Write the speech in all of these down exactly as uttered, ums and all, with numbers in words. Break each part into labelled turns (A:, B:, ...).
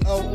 A: Oh,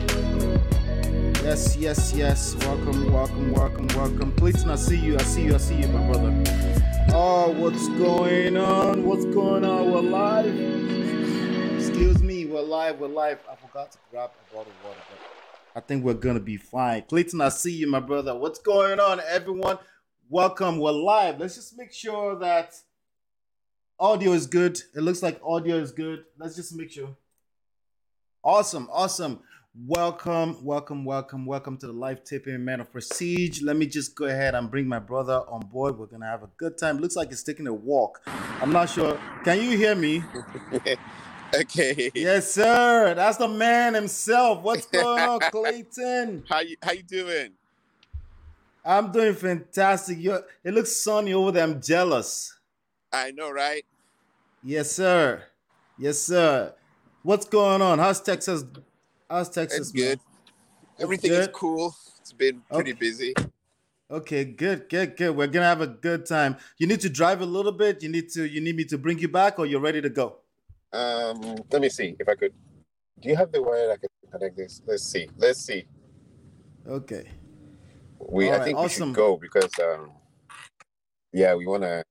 A: yes, yes, yes. Welcome, welcome, welcome, welcome. Clayton, I see you. I see you. I see you, my brother. Oh, what's going on? What's going on? We're live. Excuse me. We're live. We're live. I forgot to grab a bottle of water, but I think we're gonna be fine. Clayton, I see you, my brother. What's going on, everyone? Welcome. We're live. Let's just make sure that audio is good. It looks like audio is good. Let's just make sure. Awesome, awesome. Welcome, welcome, welcome, welcome to the live taping Man of Prestige. Let me just go ahead and bring my brother on board. We're gonna have a good time. Looks like he's taking a walk. I'm not sure. Can you hear me?
B: Okay.
A: Yes, sir. That's the man himself. What's going on, Clayton?
B: How you how you doing?
A: I'm doing fantastic. You're, it looks sunny over there. I'm jealous.
B: I know, right?
A: Yes, sir. Yes, sir. What's going on? How's Texas? How's Texas?
B: It's good.
A: Man?
B: Everything
A: good?
B: is cool. It's been pretty
A: Okay.
B: busy.
A: Okay, good, good, good. We're gonna have a good time. You need to drive a little bit. You need to. You need me to bring you back, or you're ready to go.
B: Um, let me see if I could. Do you have the wire I can connect this? Let's see. Let's see.
A: Okay.
B: We
A: All
B: I
A: right,
B: think
A: awesome.
B: we should go because um, yeah, we wanna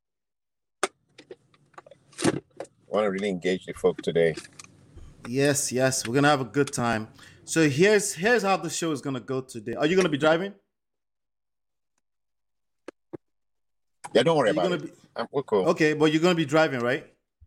B: wanna really engage the folk today.
A: Yes, yes. We're gonna have a good time. So here's here's how the show is gonna go today. Are you gonna be driving?
B: Yeah, don't worry
A: Are you
B: about
A: gonna
B: it.
A: be
B: Um, we're cool.
A: okay? But you're gonna be driving, right?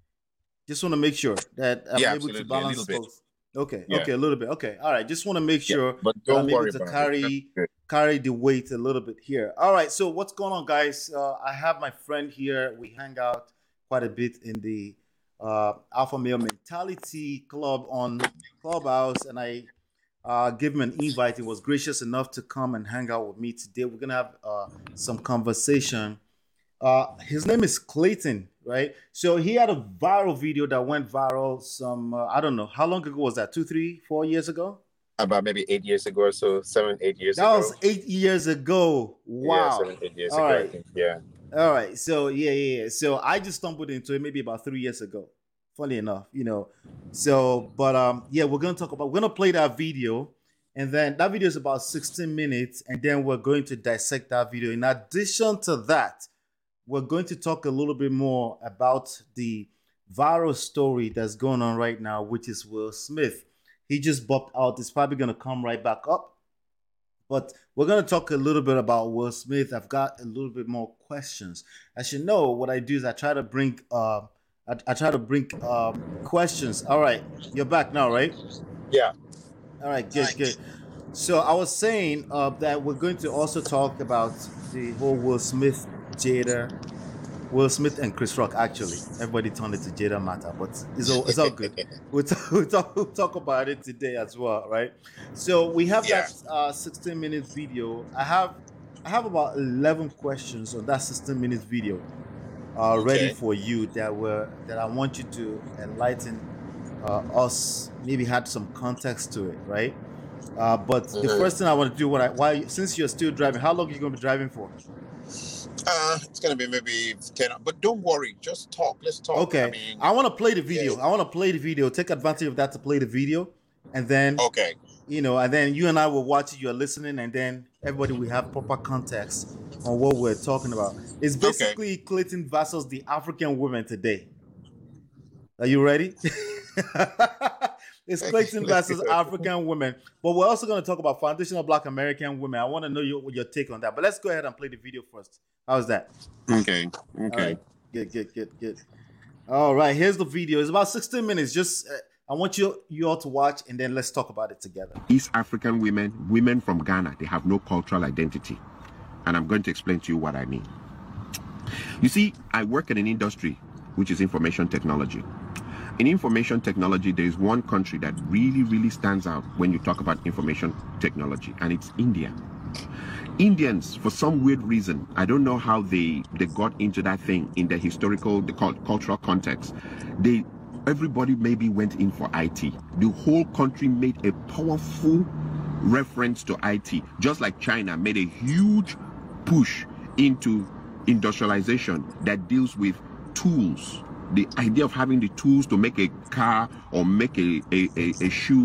A: Just want to make sure that I'm
B: Yeah,
A: able to
B: absolutely. A
A: balance
B: little bit.
A: both. Okay,
B: Yeah.
A: okay, a little bit. Okay, all right. Just want to make
B: Yeah,
A: sure
B: but
A: that
B: don't
A: I'm able
B: worry
A: to
B: about it.
A: carry
B: Good.
A: carry the weight a little bit here. All right. So what's going on, guys? Uh, I have my friend here. We hang out quite a bit in the uh, Alpha Male Mentality Club on Clubhouse, and I uh, gave him an invite. He was gracious enough to come and hang out with me today. We're gonna have uh, some conversation. Uh, his name is Clayton, right? So he had a viral video that went viral. Some uh, I don't know how long ago was that? Two, three, four years ago.
B: About maybe eight years ago or so, seven, eight years
A: That
B: ago.
A: was eight years ago.
B: Yeah,
A: Wow.
B: seven, eight years
A: All
B: ago, I
A: right.
B: think. Yeah.
A: All right. So yeah, yeah, yeah. So I just stumbled into it maybe about three years ago. Funny enough, you know. So, but um, yeah, we're gonna talk about. We're gonna play that video, and then that video is about sixteen minutes, and then we're going to dissect that video. In addition to that, we're going to talk a little bit more about the viral story that's going on right now, which is Will Smith. He just bopped out. It's probably going to come right back up. But we're going to talk a little bit about Will Smith. I've got a little bit more questions. As you know, what I do is I try to bring, uh, I, I try to bring uh, questions. All right, you're back now, right?
B: Yeah.
A: All right, good, good. So I was saying uh, that we're going to also talk about the whole Will Smith, Jada, Will Smith and Chris Rock. Actually, everybody turned it to Jada Matter, but it's all it's all good. We'll talk, we'll talk, we'll talk about it today as well, right? So we have
B: Yeah.
A: that uh, sixteen minute video. I have I have about eleven questions on that sixteen minute video uh, ready
B: Okay.
A: for you that were that I want you to enlighten uh, us. Maybe add some context to it, right? Uh, but the
B: Mhm.
A: first thing I want to do, what I why since you're still driving, how long are you going to be driving for?
B: Uh, it's gonna be maybe ten. But don't worry, just talk. Let's talk.
A: Okay,
B: I mean,
A: I want to play the video.
B: yeah.
A: I want to play the video. Take advantage of that to play the video, and then
B: Okay.
A: you know, and then you and I will watch it. You're listening, and then everybody will have proper context on what we're talking about. It's
B: Okay.
A: basically Clayton versus the African women today. Are you ready? It's Clayton
B: Let's
A: versus
B: go.
A: African women, but we're also going to talk about foundational Black American women. I want to know your, your take on that. But let's go ahead and play the video first. How's that?
B: Okay.
A: All
B: Okay.
A: right, good, good, good, good. All right, here's the video. It's about sixteen minutes. Just uh, I want you you all to watch, and then let's talk about it together.
C: East African women, women from Ghana, they have no cultural identity. And I'm going to explain to you what I mean. You see, I work in an industry which is information technology. In information technology, there is one country that really, really stands out when you talk about information technology, and it's India. Indians, for some weird reason, I don't know how they, they got into that thing in the historical, the cultural context. They, everybody maybe went in for I T. The whole country made a powerful reference to I T, just like China made a huge push into industrialization that deals with tools. The idea of having the tools to make a car or make a, a, a, a shoe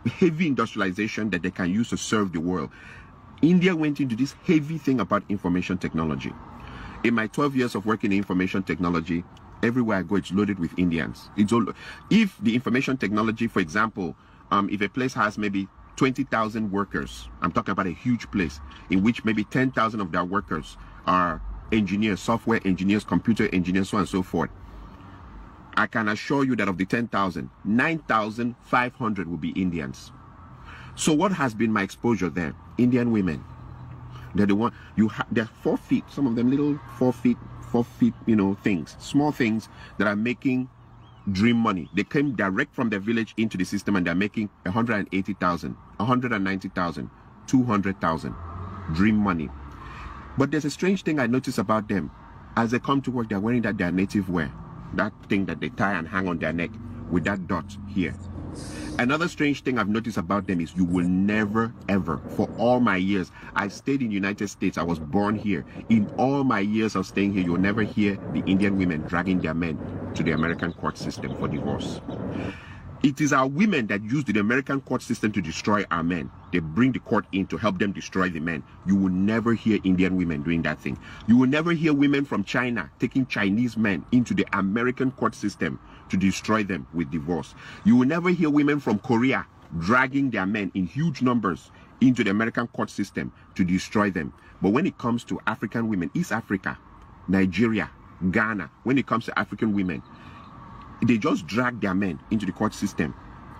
C: heavy industrialization that they can use to serve the world. India went into this heavy thing about information technology. In my twelve years of working in information technology, everywhere I go, it's loaded with Indians. It's all, if the information technology, for example, um, if a place has maybe twenty thousand workers, I'm talking about a huge place, in which maybe ten thousand of their workers are engineers, software engineers, computer engineers, so on and so forth. I can assure you that of the ten thousand, nine thousand five hundred will be Indians. So what has been my exposure there? Indian women. They're the one, you have, they're four feet, some of them little four feet, four feet, you know, things, small things that are making dream money. They came direct from their village into the system and they're making one hundred eighty thousand, one hundred ninety thousand, two hundred thousand dream money. But there's a strange thing I notice about them. As they come to work, they're wearing that their native wear, that thing that they tie and hang on their neck with that dot here. Another strange thing I've noticed about them is you will never, ever, for all my years, I stayed in the United States, I was born here. In all my years of staying here, you'll never hear the Indian women dragging their men to the American court system for divorce. It is our women that use the American court system to destroy our men. They bring the court in to help them destroy the men. You will never hear Indian women doing that thing. You will never hear women from China taking Chinese men into the American court system to destroy them with divorce. You will never hear women from Korea dragging their men in huge numbers into the American court system to destroy them. But when it comes to African women, East Africa, Nigeria, Ghana, when it comes to African women, they just drag their men into the court system.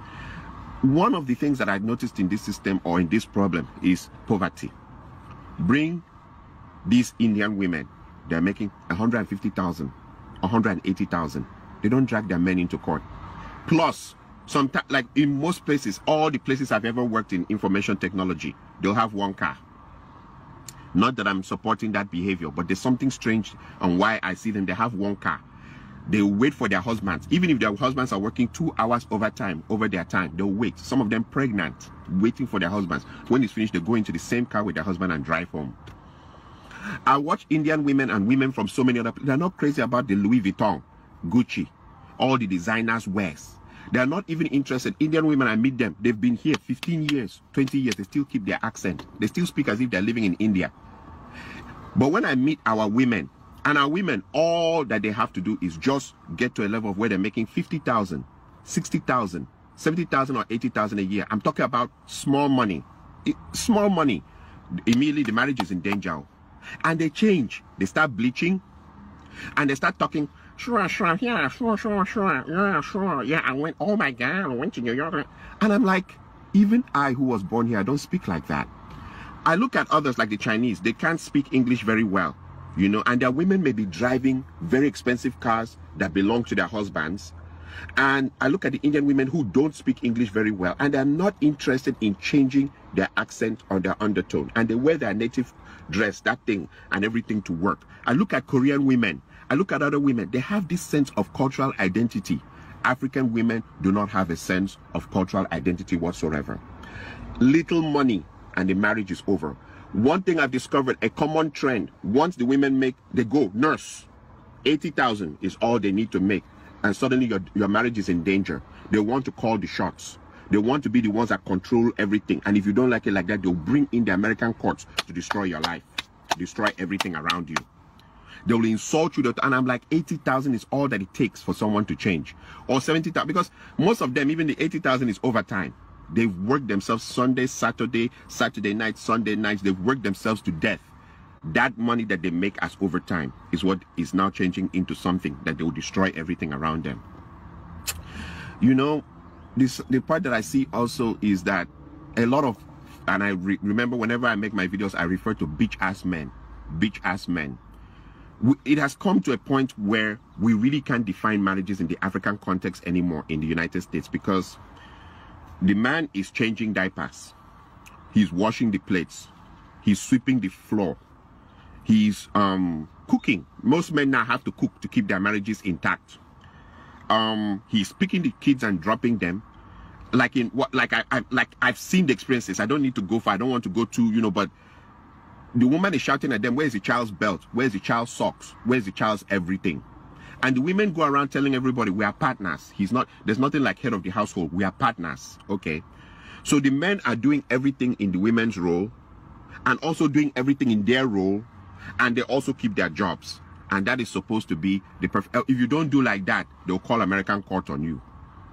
C: One of the things that I've noticed in this system or in this problem is poverty. Bring these Indian women, they're making one hundred fifty thousand, one hundred eighty thousand. They don't drag their men into court. Plus, sometimes, like in most places, all the places I've ever worked in information technology, they'll have one car. Not that I'm supporting that behavior, but there's something strange on why I see them. They have one car. They wait for their husbands. Even if their husbands are working two hours overtime, over their time, they'll wait. Some of them pregnant, waiting for their husbands. When it's finished, they go into the same car with their husband and drive home. I watch Indian women and women from so many other places. They're not crazy about the Louis Vuitton, Gucci, all the designers wears. They're not even interested. Indian women, I meet them. They've been here fifteen years, twenty years. They still keep their accent. They still speak as if they're living in India. But when I meet our women, and our women, all that they have to do is just get to a level of where they're making fifty thousand, sixty thousand, seventy thousand or eighty thousand a year. I'm talking about small money. It, small money. Immediately the marriage is in danger. And they change. They start bleaching. And they start talking, sure, sure, yeah, sure, sure, sure, yeah, sure, yeah, I went, oh my God, I went to New York. And I'm like, even I who was born here, I don't speak like that. I look at others like the Chinese. They can't speak English very well. You know, and their women may be driving very expensive cars that belong to their husbands. And I look at the Indian women who don't speak English very well, and they're not interested in changing their accent or their undertone. And they wear their native dress, that thing, and everything to work. I look at Korean women. I look at other women. They have this sense of cultural identity. African women do not have a sense of cultural identity whatsoever. Little money, and the marriage is over. One thing I've discovered, a common trend, once the women make, they go, nurse, eighty thousand is all they need to make. And suddenly your, your marriage is in danger. They want to call the shots. They want to be the ones that control everything. And if you don't like it like that, they'll bring in the American courts to destroy your life, destroy everything around you. They will insult you. And I'm like, eighty thousand is all that it takes for someone to change. Or seventy thousand, because most of them, even the eighty thousand is overtime. They've worked themselves Sunday, Saturday, Saturday night, Sunday nights. They've worked themselves to death. That money that they make as overtime is what is now changing into something that they will destroy everything around them. You know, this the part that I see also is that a lot of, and I re remember whenever I make my videos, I refer to bitch-ass men. Bitch-ass men. It has come to a point where we really can't define marriages in the African context anymore in the United States, because the man is changing diapers, he's washing the plates, he's sweeping the floor, he's um cooking. Most men now have to cook to keep their marriages intact. Um he's picking the kids and dropping them. Like in what like I, I like I've seen the experiences. I don't need to go for I don't want to go to, you know, but the woman is shouting at them, where's the child's belt? Where's the child's socks? Where's the child's everything? And the women go around telling everybody, we are partners. He's not, there's nothing like head of the household. We are partners. Okay. So the men are doing everything in the women's role and also doing everything in their role, and they also keep their jobs. And that is supposed to be the perfect. If you don't do like that, they'll call American court on you.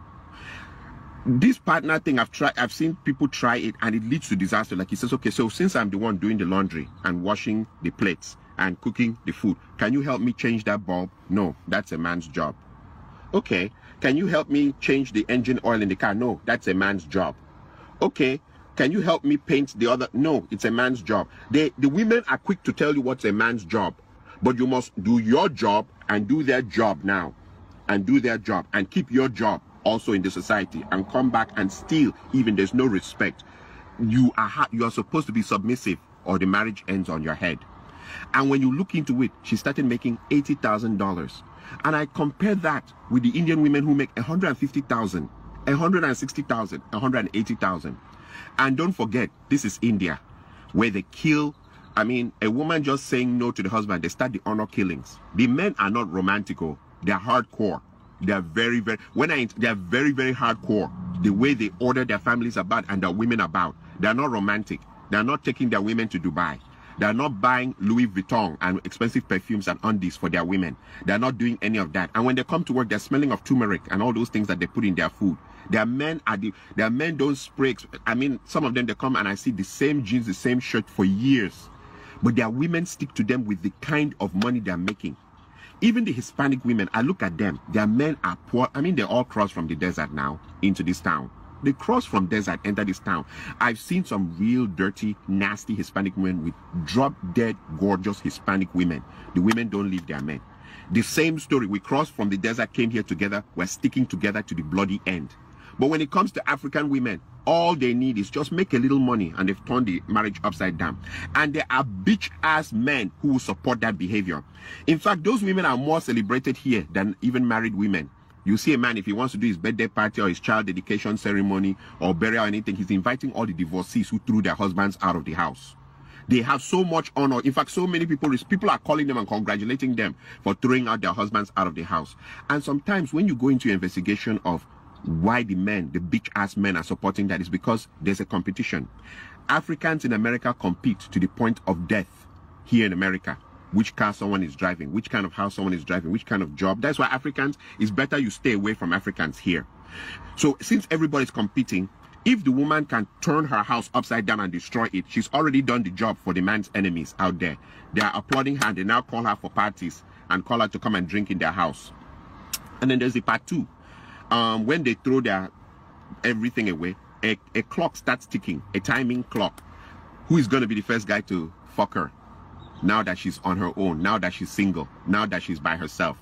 C: This partner thing, I've tried, I've seen people try it, and it leads to disaster. Like he says, okay, so since I'm the one doing the laundry and washing the plates and cooking the food, can you help me change that bulb? No, that's a man's job. Okay, can you help me change the engine oil in the car? No, that's a man's job. Okay, can you help me paint the other? No, it's a man's job. They, the women are quick to tell you what's a man's job, but you must do your job and do their job now, and do their job and keep your job also in the society, and come back and still, even there's no respect. You are you are supposed to be submissive, or the marriage ends on your head. And when you look into it, she started making eighty thousand dollars. And I compare that with the Indian women who make one hundred fifty thousand, one hundred sixty thousand, one hundred eighty thousand. And don't forget, this is India, where they kill. I mean, a woman just saying no to the husband, they start the honor killings. The men are not romantical. They're hardcore. They're very, very, when I, they're very, very hardcore. The way they order their families about and their women about. They're not romantic. They're not taking their women to Dubai. They're not buying Louis Vuitton and expensive perfumes and undies for their women. They're not doing any of that. And when they come to work, they're smelling of turmeric and all those things that they put in their food. Their men are the, their men don't spray. I mean, some of them, they come and I see the same jeans, the same shirt for years. But their women stick to them with the kind of money they're making. Even the Hispanic women, I look at them, their men are poor. I mean, they all cross from the desert now into this town. They cross from desert, enter this town. I've seen some real dirty, nasty Hispanic women with drop-dead, gorgeous Hispanic women. The women don't leave their men. The same story, we crossed from the desert, came here together, we're sticking together to the bloody end. But when it comes to African women, all they need is just make a little money, and they've turned the marriage upside down. And there are bitch-ass men who will support that behavior. In fact, those women are more celebrated here than even married women. You see a man, if he wants to do his birthday party or his child dedication ceremony or burial or anything, he's inviting all the divorcees who threw their husbands out of the house. They have so much honor. In fact, so many people, people are calling them and congratulating them for throwing out their husbands out of the house. And sometimes when you go into your investigation of why the men, the bitch-ass men are supporting that, is because there's a competition. Africans in America compete to the point of death here in America. Which car someone is driving, which kind of house someone is driving, which kind of job. That's why Africans, it's better you stay away from Africans here. So since everybody's competing, if the woman can turn her house upside down and destroy it, she's already done the job for the man's enemies out there. They are applauding her. They now call her for parties and call her to come and drink in their house. And then there's the part two. Um, when they throw their everything away, a, a clock starts ticking, a timing clock. Who is going to be the first guy to fuck her? Now that she's on her own, now that she's single, now that she's by herself.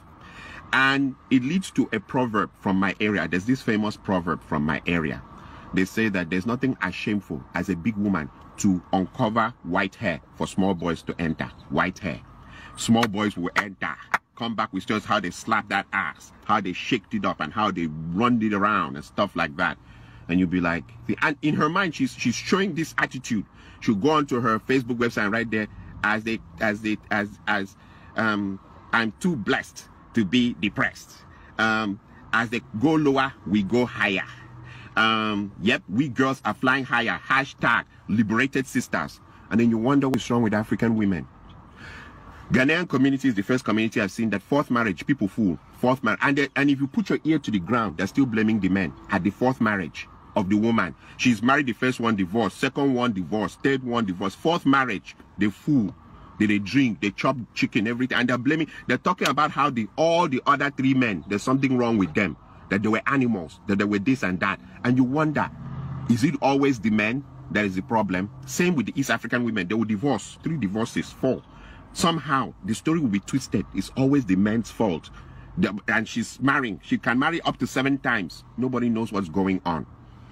C: And it leads to a proverb from my area. There's this famous proverb from my area. They say that there's nothing as shameful as a big woman to uncover white hair for small boys to enter. White hair. Small boys will enter. Come back with just how they slap that ass, how they shaked it up, and how they run it around and stuff like that. And you'll be like, and in her mind, she's she's showing this attitude. She'll go onto her Facebook website and right there, as they as they as as um I'm too blessed to be depressed. Um, as they go lower, we go higher. Um, yep, we girls are flying higher. Hashtag liberated sisters. And then you wonder what's wrong with African women. Ghanaian community is the first community I've seen that fourth marriage, people fool. Fourth marriage. And, they, and if you put your ear to the ground, they're still blaming the men at the fourth marriage of the woman. She's married the first one, divorced. Second one, divorced. Third one, divorced. Fourth marriage, they fool. They, they drink, they chop chicken, everything. And they're blaming, they're talking about how the all the other three men, there's something wrong with them. That they were animals, that they were this and that. And you wonder, is it always the men that is the problem? Same with the East African women. They will divorce. Three divorces, four. Somehow, the story will be twisted. It's always the man's fault. The, and she's marrying. She can marry up to seven times. Nobody knows what's going on.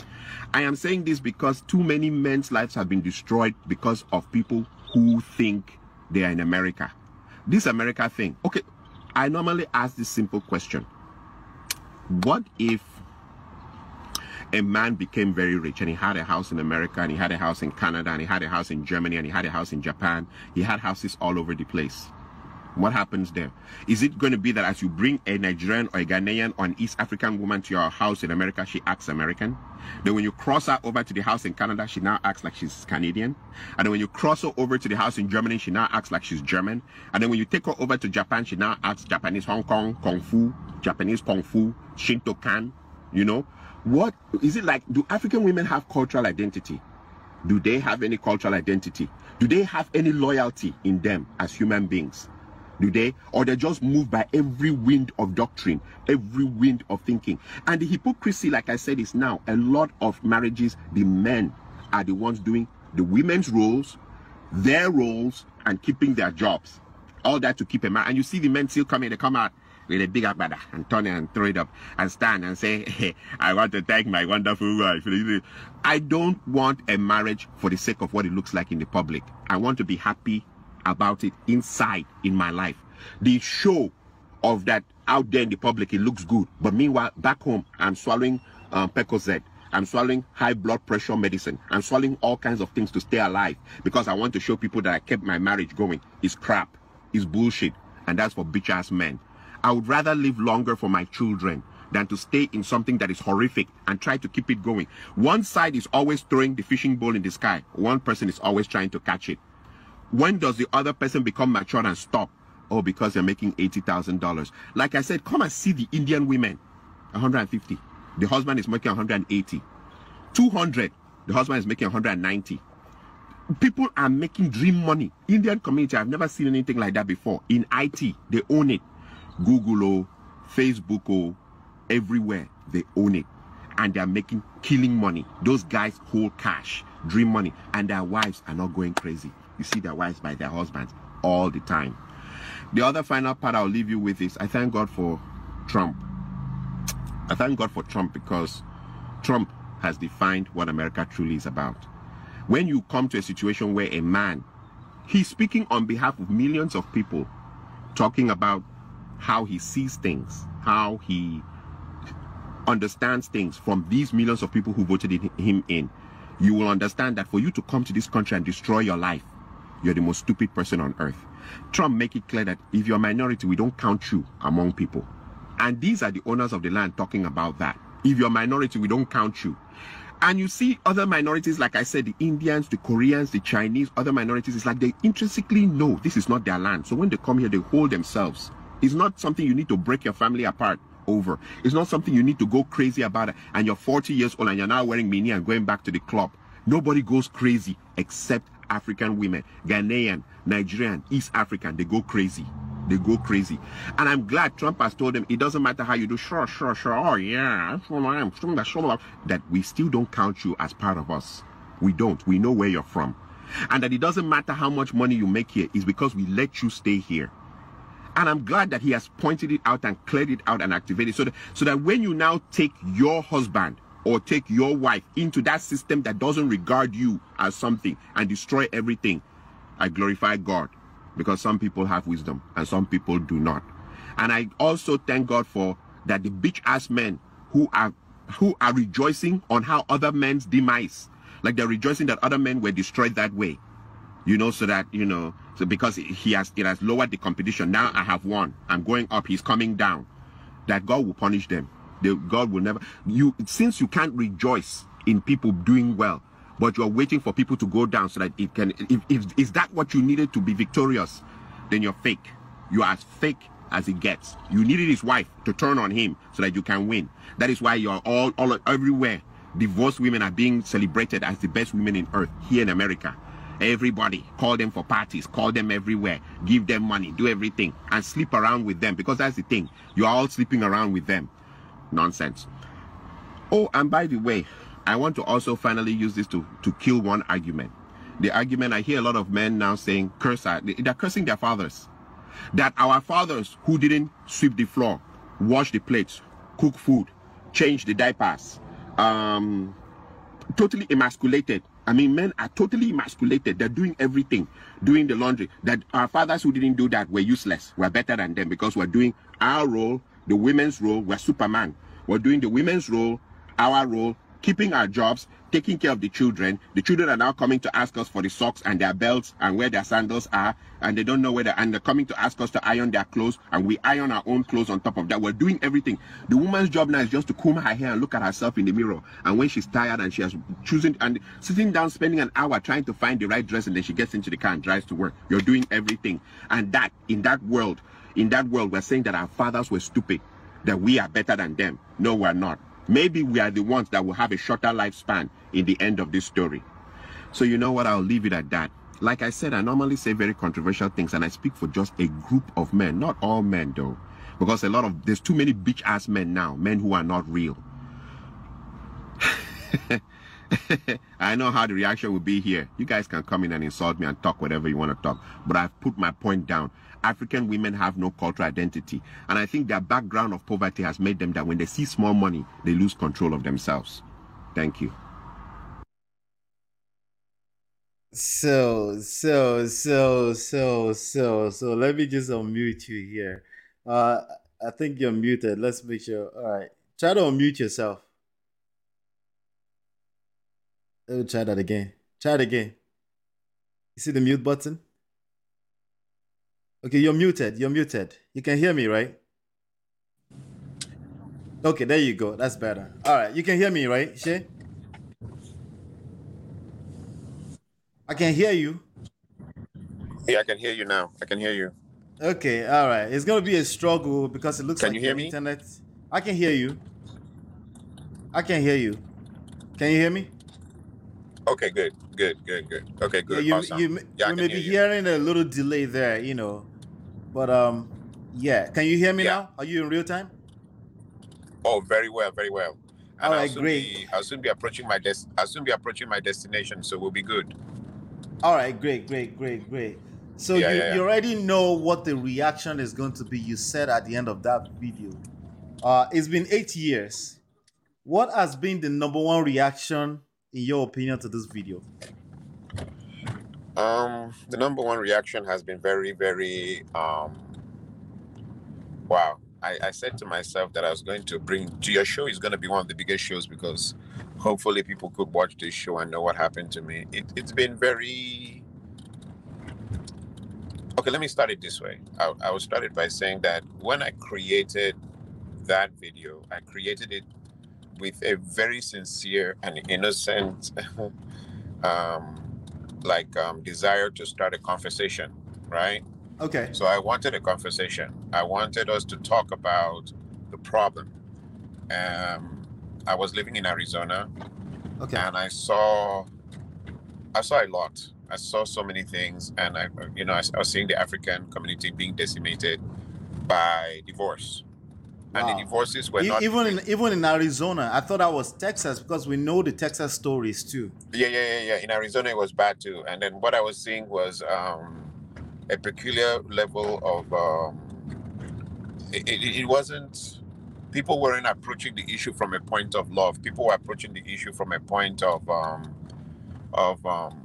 C: I am saying this because too many men's lives have been destroyed because of people who think they are in America. This America thing. Okay, I normally ask this simple question. What if a man became very rich and he had a house in America and he had a house in Canada and he had a house in Germany and he had a house in Japan? He had houses all over the place. What happens there? Is it going to be that as you bring a Nigerian or a Ghanaian or an East African woman to your house in America, she acts American? Then when you cross her over to the house in Canada, she now acts like she's Canadian? And then when you cross her over to the house in Germany, she now acts like she's German? And then when you take her over to Japan, she now acts Japanese Hong Kong, Kung Fu, Japanese Kung Fu, Shinto-kan, you know? What, is it like, do African women have cultural identity? Do they have any cultural identity? Do they have any loyalty in them as human beings? Do they? Or they're just moved by every wind of doctrine, every wind of thinking. And the hypocrisy, like I said, is now a lot of marriages, the men are the ones doing the women's roles, their roles, and keeping their jobs. All that to keep a man. And you see the men still coming, they come out with a big agbada and turn it and throw it up and stand and say, hey, I want to thank my wonderful wife. I don't want a marriage for the sake of what it looks like in the public. I want to be happy about it inside in my life. The show of that out there in the public, it looks good, but meanwhile back home I'm swallowing um, Percocet, I'm swallowing high blood pressure medicine, I'm swallowing all kinds of things to stay alive because I want to show people that I kept my marriage going. It's crap, it's bullshit, and that's for bitch ass men. I would rather live longer for my children than to stay in something that is horrific and try to keep it going. One side is always throwing the fishing bowl in the sky, one person is always trying to catch it. When does the other person become mature and stop? Oh, because they're making eighty thousand dollars. Like I said, come and see the Indian women. one hundred fifty. The husband is making one hundred eighty. two hundred. The husband is making one hundred ninety. People are making dream money. Indian community, I've never seen anything like that before. In I T, they own it. Google, oh, Facebook, oh, everywhere, they own it. And they're making killing money. Those guys hold cash, dream money, and their wives are not going crazy. You see their wives by their husbands all the time. The other final part I'll leave you with is I thank God for Trump. I thank God for Trump because Trump has defined what America truly is about. When you come to a situation where a man, he's speaking on behalf of millions of people, talking about how he sees things, how he understands things from these millions of people who voted him in, you will understand that for you to come to this country and destroy your life, you're the most stupid person on earth. Trump make it clear that if you're a minority, we don't count you among people. And these are the owners of the land talking about that. If you're a minority, we don't count you. And you see other minorities, like I said, the Indians, the Koreans, the Chinese, other minorities, it's like they intrinsically know this is not their land. So when they come here, they hold themselves. It's not something you need to break your family apart over. It's not something you need to go crazy about it. And you're forty years old and you're now wearing mini and going back to the club. Nobody goes crazy except African women, Ghanaian, Nigerian, East African. They go crazy. They go crazy. And I'm glad Trump has told them it doesn't matter how you do. Sure, sure, sure. Oh, yeah. That we still don't count you as part of us. We don't. We know where you're from. And that it doesn't matter how much money you make here. It's because we let you stay here. And I'm glad that he has pointed it out and cleared it out and activated it. So that, so that when you now take your husband or take your wife into that system that doesn't regard you as something and destroy everything, I glorify God, because some people have wisdom and some people do not. And I also thank God for that the bitch ass men who are who are rejoicing on how other men's demise, like they're rejoicing that other men were destroyed that way, you know, so that, you know, so because he has it has lowered the competition. Now I have won, I'm going up, he's coming down, that God will punish them. The, God will never, you, since you can't rejoice in people doing well, but you're waiting for people to go down so that it can, if, if is that what you needed to be victorious, then you're fake. You are as fake as it gets. You needed his wife to turn on him so that you can win. That is why you're all, all everywhere. Divorced women are being celebrated as the best women in earth here in America. Everybody, call them for parties, call them everywhere, give them money, do everything, and sleep around with them, because that's the thing. You're all sleeping around with them. Nonsense. Oh, and by the way, I want to also finally use this to, to kill one argument. The argument, I hear a lot of men now saying, curse, they're cursing their fathers. That our fathers who didn't sweep the floor, wash the plates, cook food, change the diapers, um, totally emasculated. I mean, men are totally emasculated. They're doing everything, doing the laundry. That our fathers who didn't do that were useless. We're better than them because we're doing our role, the women's role. We're Superman. We're doing the women's role, our role, keeping our jobs, taking care of the children. The children are now coming to ask us for the socks and their belts and where their sandals are, and they don't know where they're, and they're coming to ask us to iron their clothes, and we iron our own clothes on top of that. We're doing everything. The woman's job now is just to comb her hair and look at herself in the mirror, and when she's tired and she has choosing and sitting down, spending an hour trying to find the right dress, and then she gets into the car and drives to work. You're doing everything. And that, in that world, in that world, we're saying that our fathers were stupid, that we are better than them. No, we're not. Maybe we are the ones that will have a shorter lifespan in the end of this story. So you know what? I'll leave it at that. Like I said, I normally say very controversial things, and I speak for just a group of men, not all men though, because a lot of, there's too many bitch ass men now, men who are not real. I know how the reaction will be here. You guys can come in and insult me and talk whatever you want to talk, but I've put my point down. African women have no cultural identity, and I think their background of poverty has made them that when they see small money, they lose control of themselves. Thank you.
A: So, so, so, so, so, so, let me just unmute you here. Uh, I think you're muted. Let's make sure. All right. Try to unmute yourself. Let me try that again. Try it again. You see the mute button? Okay, you're muted. You're muted. You can hear me, right? Okay, there you go. That's better. All right, you can hear me, right, Shay? I can hear you.
B: Yeah, I can hear you now. I can hear you.
A: Okay, all right. It's going to be a struggle because it looks
B: Can
A: like
B: you hear
A: your
B: me?
A: internet. I can hear you. I can hear you. Can you hear me?
B: Okay, good, good, good, good. Okay, good.
A: Yeah, you
B: Awesome.
A: you,
B: Yeah, I
A: you
B: can
A: may
B: hear
A: be
B: you.
A: hearing a little delay there, you know. But um yeah, can you hear me
B: Yeah.
A: now? Are you in real time?
B: Oh, very well, very well. And
A: All
B: I'll
A: right,
B: soon
A: great.
B: be I'll soon be approaching my des- I'll soon be approaching my destination, so we'll be good.
A: All right, great, great, great, great. So
B: Yeah,
A: you,
B: yeah, yeah.
A: you already know what the reaction is going to be. You said at the end of that video. Uh it's been eight years. What has been the number one reaction, in your opinion, to this video?
B: Um, the number one reaction has been very, very um wow. I, I said to myself that I was going to bring to your show is going to be one of the biggest shows because hopefully people could watch this show and know what happened to me. It, it's been very okay. Let me start it this way. I, I will start it by saying that when I created that video, I created it with a very sincere and innocent um like um desire to start a conversation, right?
A: Okay.
B: So I wanted a conversation. I wanted us to talk about the problem. Um, I was living in Arizona,
A: Okay.
B: and I saw, I saw a lot. I saw so many things, and I, you know, I, I was seeing the African community being decimated by divorce, and
A: Wow.
B: the divorces were
A: E-
B: not
A: even in even in Arizona. I thought that was Texas because we know the Texas stories too.
B: Yeah, yeah, yeah, yeah. In Arizona, it was bad too. And then what I was seeing was um, a peculiar level of. Um, it, it, it wasn't. People weren't approaching the issue from a point of love. People were approaching the issue from a point of, um, of, um,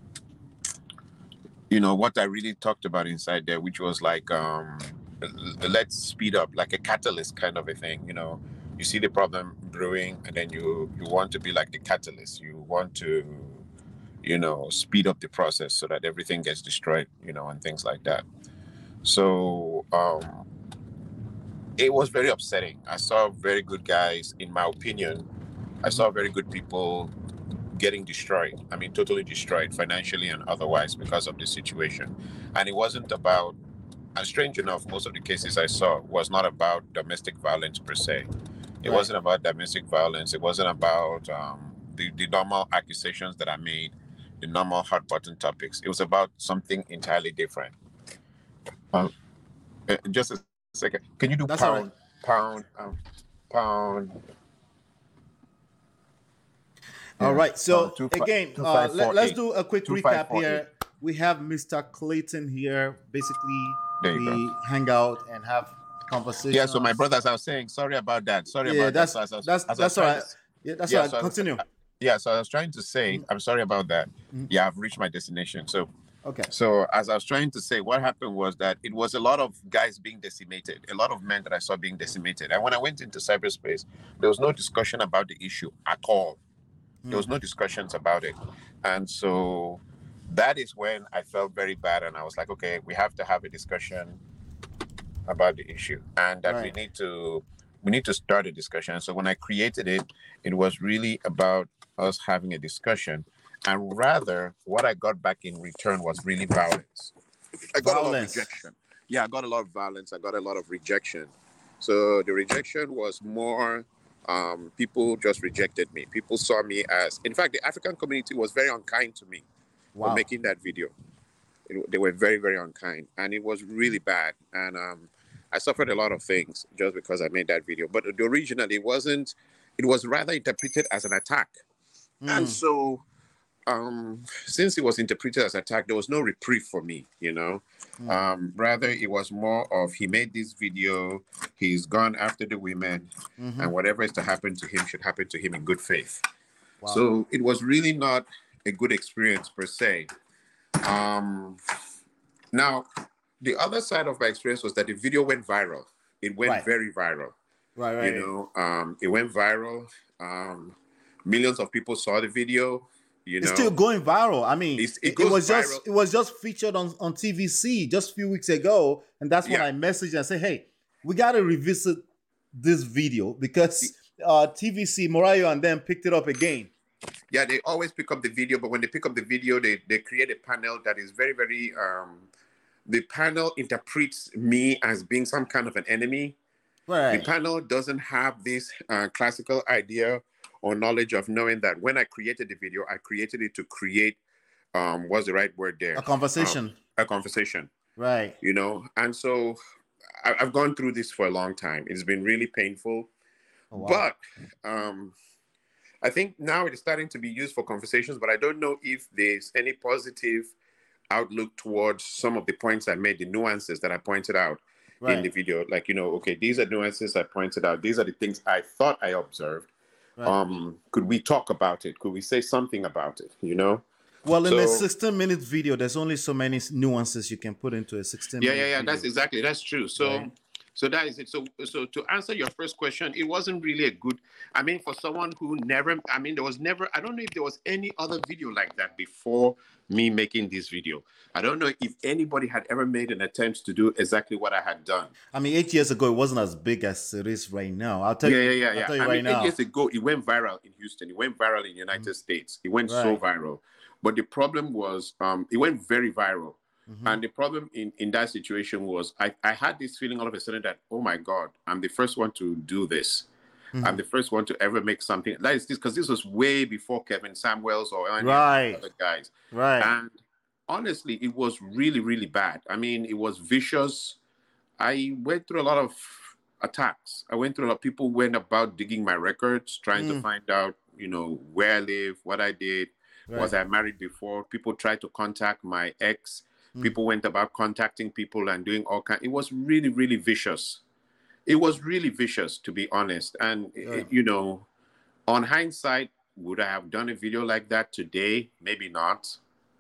B: you know, what I really talked about inside there, which was like, um, l- let's speed up, like a catalyst kind of a thing. You know, you see the problem brewing, and then you you want to be like the catalyst. You want to, you know, speed up the process so that everything gets destroyed, you know, and things like that. So um, it was very upsetting. I saw very good guys, in my opinion. I saw very good people getting destroyed. I mean, totally destroyed financially and otherwise because of the situation. And it wasn't about, and strange enough, most of the cases I saw was not about domestic violence per se. It
A: Right.
B: wasn't about domestic violence. It wasn't about um, the, the normal accusations that I made, the normal hot button topics. It was about something entirely different. Um, uh, just a second. Can you do
A: That's all
B: pound, pound, um, pound?
A: All
B: Yeah.
A: right. So
B: Uh, two fi-
A: again,
B: two
A: uh,
B: five
A: let,
B: four
A: let's
B: eight.
A: do a quick
B: Two five
A: recap
B: four
A: here. We have Mister Clayton here. Basically,
B: There you
A: we
B: go.
A: hang out and have conversations.
B: Yeah. So my brothers, I was saying, sorry about that. Sorry
A: Yeah,
B: about
A: that's
B: that. So as I was,
A: that's
B: as I was
A: that's all
B: trying
A: right.
B: to,
A: Yeah, that's
B: yeah,
A: all right.
B: so I was-
A: Continue.
B: yeah. So I was trying to say,
A: Mhm.
B: I'm sorry about that.
A: Mhm.
B: Yeah, I've reached my destination. So
A: Okay.
B: So as I was trying to say, what happened was that it was a lot of guys being decimated, a lot of men that I saw being decimated. And when I went into cyberspace, there was no discussion about the issue at all. There was no discussions about it. And so that is when I felt very bad. And I was like, okay, we have to have a discussion about the issue, and that
A: Right.
B: we need to we need to start a discussion. So when I created it, it was really about us having a discussion. And rather, what I got back in return was really violence. I got
A: Violence.
B: a lot of rejection. Yeah, I got a lot of violence. I got a lot of rejection. So the rejection was more, um, people just rejected me. People saw me as, in fact, the African community was very unkind to me
A: Wow.
B: for making that video. It, they were very, very unkind. And it was really bad. And um, I suffered a lot of things just because I made that video. But originally, it wasn't, it was rather interpreted as an attack.
A: Mm.
B: And so, um, since it was interpreted as attack, there was no reprieve for me, you know.
A: Mm.
B: Um, rather, it was more of, he made this video, he's gone after the women,
A: Mm-hmm.
B: and whatever is to happen to him should happen to him in good faith.
A: Wow.
B: So it was really not a good experience per se. Um, now, the other side of my experience was that the video went viral. It went
A: Right.
B: very viral.
A: Right, right.
B: You know, um, it went viral. Um, millions of people saw the video. You know,
A: It's still going viral. I mean,
B: It's- it
A: it, it
B: goes
A: was just
B: viral.
A: it was just featured on, on T V C just a few weeks ago, and that's when
B: Yeah.
A: I messaged and said, "Hey, we got to revisit this video because uh, T V C, Morayo, and them picked it up again."
B: yeah, they always pick up the video, but when they pick up the video, they, they create a panel that is very, very, um, the panel interprets me as being some kind of an enemy.
A: Right.
B: The panel doesn't have this uh, classical idea or knowledge of knowing that when I created the video, I created it to create, um, what's the right word there?
A: A conversation.
B: Um, a conversation,
A: Right.
B: you know? And so I, I've gone through this for a long time. It's been really painful.
A: Oh, wow.
B: But um, I think now it's starting to be used for conversations, but I don't know if there's any positive outlook towards some of the points I made, the nuances that I pointed out
A: Right.
B: in the video. Like, you know, okay, these are nuances I pointed out. These are the things I thought I observed.
A: Right.
B: Um, could we talk about it? Could we say something about it? You know?
A: Well, in a
B: So-
A: sixteen minute video, there's only so many nuances you can put into a sixteen
B: Yeah,
A: minute
B: yeah, yeah.
A: video.
B: That's exactly, that's true. So,
A: Right.
B: so that is it. So, so to answer your first question, it wasn't really a good, I mean, for someone who never, I mean, there was never, I don't know if there was any other video like that before me making this video. I don't know if anybody had ever made an attempt to do exactly what I had done.
A: I mean, eight years ago, it wasn't as big as it is right now. I'll tell
B: Yeah,
A: you.
B: yeah, yeah,
A: I'll
B: yeah.
A: tell you
B: I
A: right
B: mean,
A: now.
B: eight years ago, it went viral in Houston. It went viral in the United States. It went so
A: Right.
B: viral. But the problem was, um, it went very viral.
A: Mhm.
B: And the problem in, in that situation was I, I had this feeling all of a sudden that, oh my God, I'm the first one to do this.
A: Mhm.
B: I'm the first one to ever make something. That is this, because this was way before Kevin Samuels or any
A: Right.
B: other guys.
A: Right.
B: And honestly, it was really, really bad. I mean, it was vicious. I went through a lot of attacks. I went through a lot of people went about digging my records, trying
A: Mm.
B: to find out, you know, where I live, what I did. Was
A: Right.
B: I married before? People tried to contact my ex.
A: Mm.
B: People went about contacting people and doing all kinds. It was really, really vicious. It was really vicious, to be honest. And,
A: Yeah.
B: you know, on hindsight, would I have done a video like that today? Maybe not.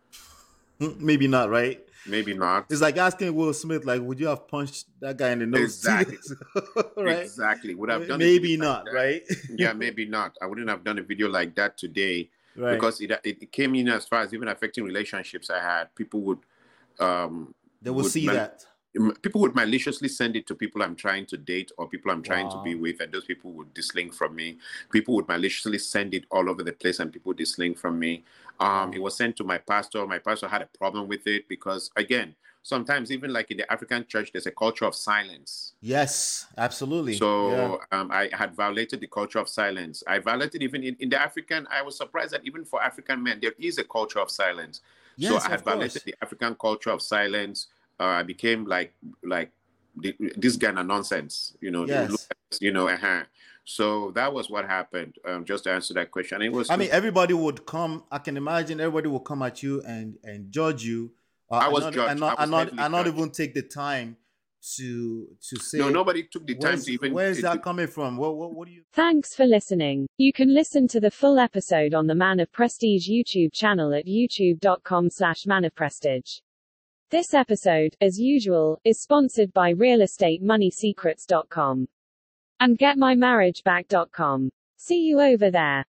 A: Mm, Maybe not, right?
B: Maybe not.
A: It's like asking Will Smith, like, would you have punched that guy in the nose? two
B: Exactly.
A: days ago, right?
B: Exactly. Would I have done a
A: Maybe
B: video like
A: not,
B: that?
A: right?
B: Yeah, maybe not. I wouldn't have done a video like that today
A: Right.
B: because it, it came in as far as even affecting relationships I had. People would um
A: They will
B: would
A: see
B: mal-
A: that.
B: people would maliciously send it to people I'm trying to date or people I'm trying to be
A: Wow.
B: with, and those people would dislink from me. People would maliciously send it all over the place, and people dislink from me. Um, it was sent to my pastor. My pastor had a problem with it because, again, sometimes even like in the African church, there's a culture of silence.
A: Yes, absolutely.
B: So
A: Yeah.
B: um, I had violated the culture of silence. I violated even in, in the African. I was surprised that even for African men, there is a culture of silence.
A: Yes,
B: so I had
A: of course.
B: violated the African culture of silence. Uh, I became like like the, this kind of nonsense, you know. they would look
A: Yes.
B: at, you know. Uh-huh. So that was what happened. Um, just to answer that question, it was.
A: I mean, everybody would come. I can imagine everybody will come at you and and judge you. Uh,
B: I
A: and
B: was
A: not,
B: judged.
A: And not,
B: I was
A: and not,
B: heavily
A: and not
B: judged.
A: even take the time to to say.
B: no, nobody took the time
A: Where's,
B: to even.
A: where's
B: to-
A: that coming from? What, what what do you?
D: Thanks for listening. You can listen to the full episode on the Man of Prestige YouTube channel at youtube.com slash Man of Prestige. This episode, as usual, is sponsored by real estate money secrets dot com and get my marriage back dot com. See you over there.